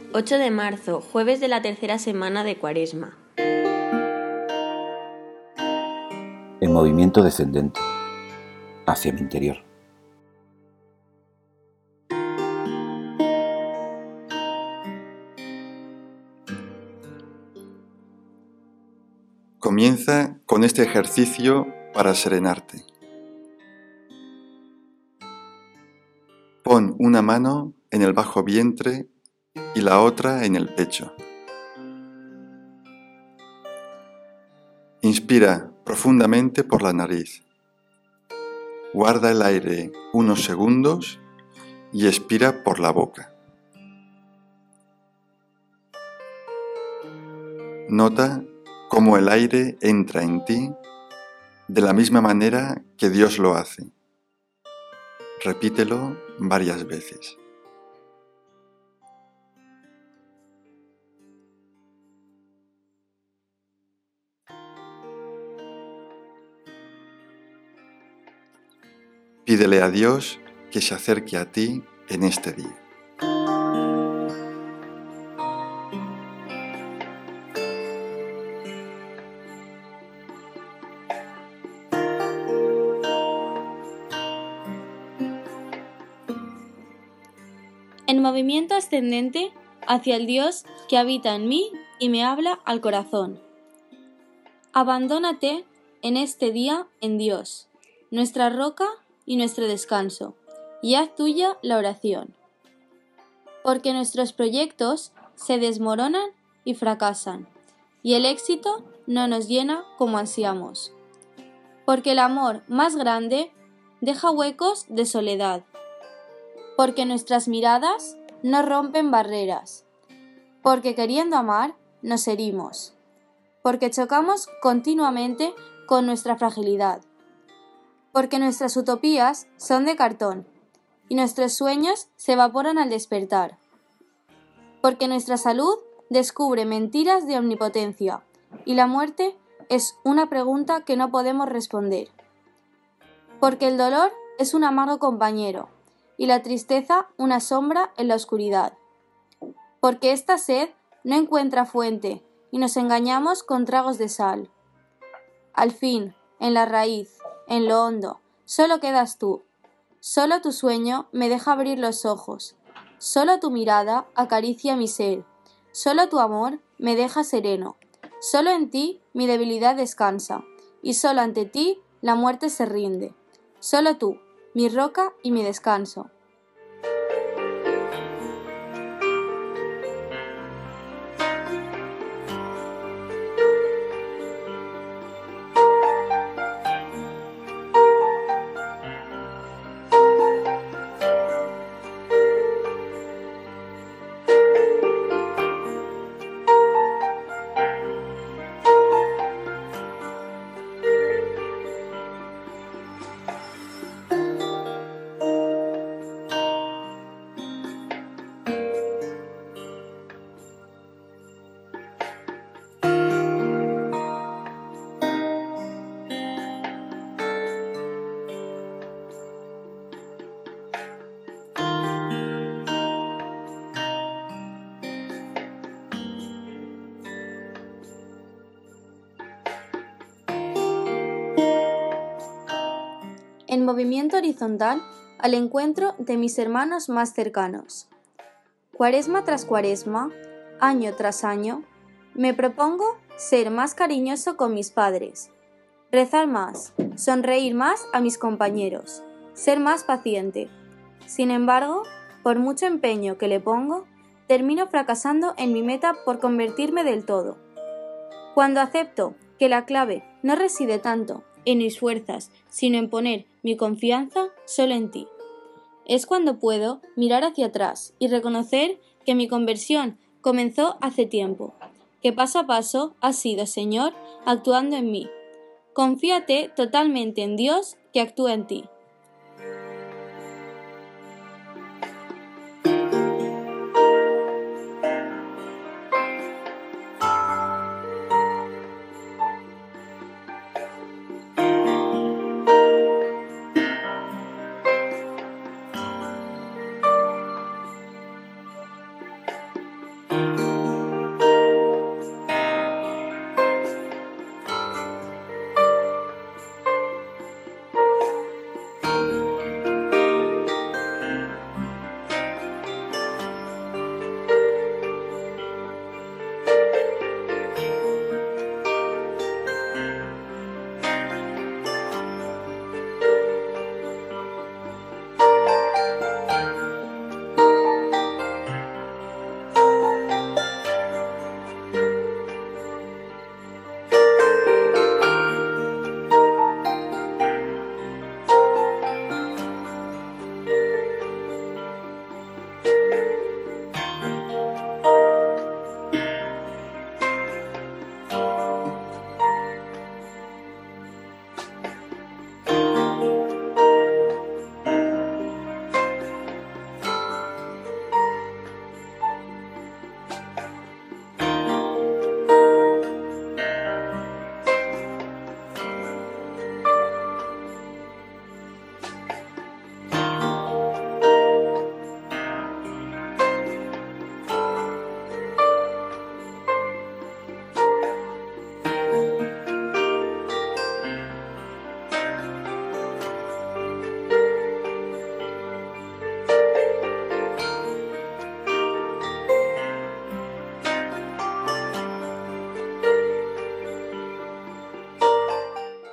8 de marzo, jueves de la tercera semana de Cuaresma. En movimiento descendente, hacia mi interior. Comienza con este ejercicio para serenarte. Pon una mano en el bajo vientre y la otra en el pecho. Inspira profundamente por la nariz. Guarda el aire unos segundos y expira por la boca. Nota cómo el aire entra en ti de la misma manera que Dios lo hace. Repítelo varias veces. Pídele a Dios que se acerque a ti en este día. En movimiento ascendente hacia el Dios que habita en mí y me habla al corazón. Abandónate en este día en Dios, nuestra roca y nuestro descanso, y haz tuya la oración. Porque nuestros proyectos se desmoronan y fracasan, y el éxito no nos llena como ansiamos. Porque el amor más grande deja huecos de soledad. Porque nuestras miradas no rompen barreras. Porque queriendo amar, nos herimos. Porque chocamos continuamente con nuestra fragilidad. Porque nuestras utopías son de cartón y nuestros sueños se evaporan al despertar. Porque nuestra salud descubre mentiras de omnipotencia y la muerte es una pregunta que no podemos responder. Porque el dolor es un amargo compañero y la tristeza una sombra en la oscuridad. Porque esta sed no encuentra fuente y nos engañamos con tragos de sal. Al fin, en la raíz, en lo hondo, solo quedas tú. Solo tu sueño me deja abrir los ojos. Solo tu mirada acaricia mi ser. Solo tu amor me deja sereno. Solo en ti mi debilidad descansa. Y solo ante ti la muerte se rinde. Solo tú, mi roca y mi descanso. En movimiento horizontal al encuentro de mis hermanos más cercanos. Cuaresma tras cuaresma, año tras año, me propongo ser más cariñoso con mis padres, rezar más, sonreír más a mis compañeros, ser más paciente. Sin embargo, por mucho empeño que le pongo, termino fracasando en mi meta por convertirme del todo. Cuando acepto que la clave no reside tanto en mis fuerzas, sino en poner mi confianza solo en ti. Es cuando puedo mirar hacia atrás y reconocer que mi conversión comenzó hace tiempo, que paso a paso has sido, Señor, actuando en mí. Confíate totalmente en Dios que actúa en ti.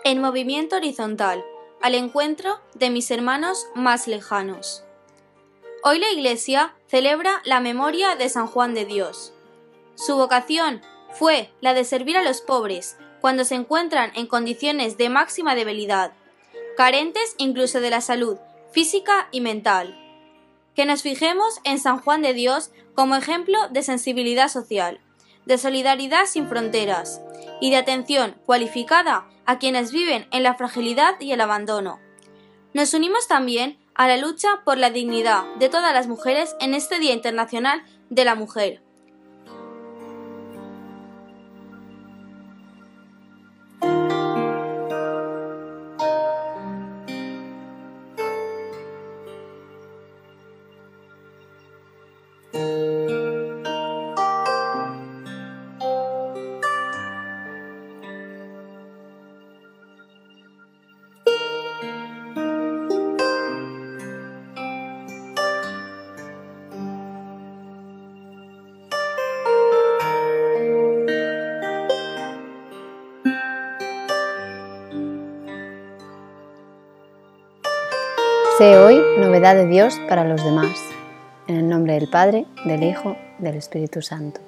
en movimiento horizontal, al encuentro de mis hermanos más lejanos. Hoy la Iglesia celebra la memoria de San Juan de Dios. Su vocación fue la de servir a los pobres cuando se encuentran en condiciones de máxima debilidad, carentes incluso de la salud física y mental. Que nos fijemos en San Juan de Dios como ejemplo de sensibilidad social, de solidaridad sin fronteras y de atención cualificada a quienes viven en la fragilidad y el abandono. Nos unimos también a la lucha por la dignidad de todas las mujeres en este Día Internacional de la Mujer. Sé hoy novedad de Dios para los demás. En el nombre del Padre, del Hijo, del Espíritu Santo.